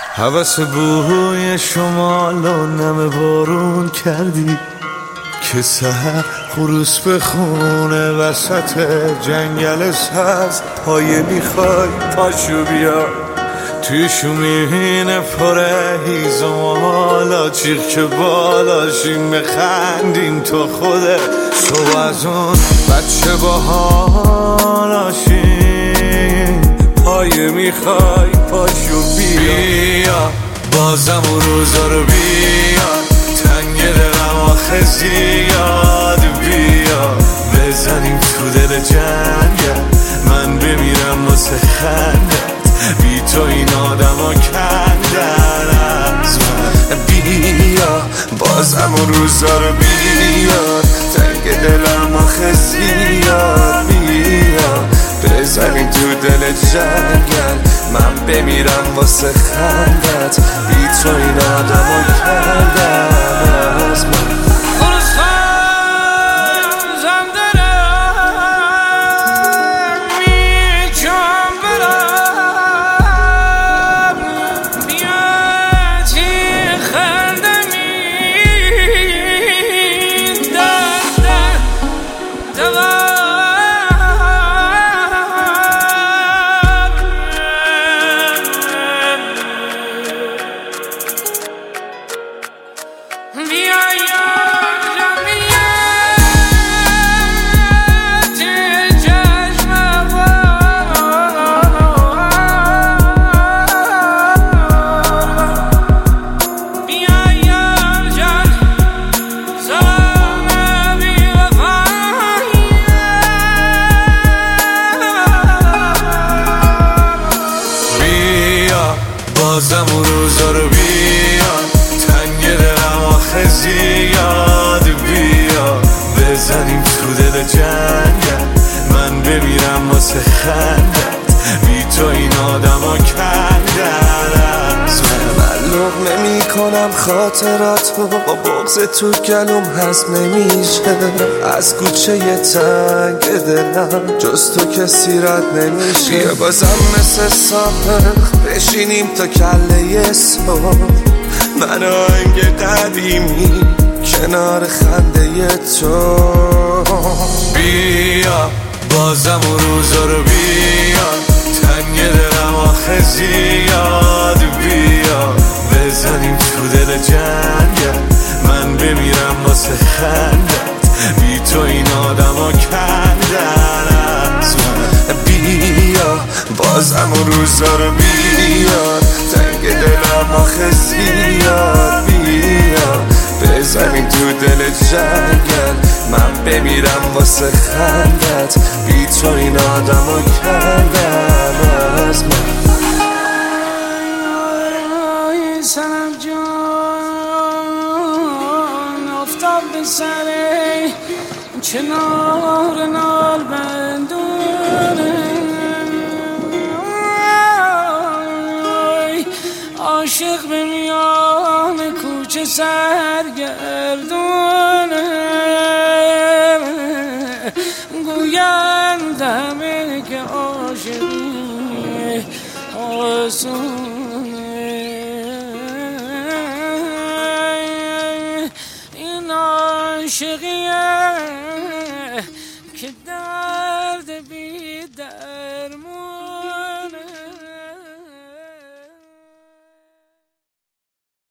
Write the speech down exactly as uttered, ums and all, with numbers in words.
هوس بوی شمال و نم بارون کردی که سحر خروس به خونه وسط جنگل سبز. پایه میخوای پاشو بیا توی شومین پره هیزم، حالا چیخ که بالاشیم بخندیم تو خوده صبح از اون بچه با حالاشیم. پایه میخوای پاشو بیا بازم اون روزا رو بیا، تنگ دلم آخه زیاد بیا بزنیم تو دل جنگل، من بمیرم واسه خندت، بی تو این آدم ها کندن از من. بیا بازم اون روزا رو بیا، تنگ دلم آخه زیاد بیا بزنیم تو دل جنگل، من بمیرم واسه خندت، بی تو این آدم ها کندن از من. بازم اون روزا رو بیا، تنگ دلم آخه زیاد بیا بزنیم تو دل جنگل، من بمیرم واسه خندت، بی تو این آدم ها کندن از من. لقمه میکنم خاطراتو با بغض تو گلوم هضم نمیشه، از کوچه تنگ دلم جز تو کسی رد نمیشه. بیا بازم مثل سابق بشینیم تا کله صبح، من آهنگ قدیمی کنار خنده تو. بیا بازم اون روزا رو بیا، تنگ دلم آخه زیاد بیا بزنیم تو دل جنگل، من بمیرم واسه خندت، بی تو این آدم ها کندن از من. بیا بازم اون روزا رو بیا، تنگ دلم آخه زیاد بیا بزنیم تو دل جنگل، من بمیرم واسه خندت، بی تو این آدم ها کندن از من. سنم جان افتاد به سر کنار نال بندونه، عاشق به میان کوچه سرگردونه، گویند همه که عاشقی آسون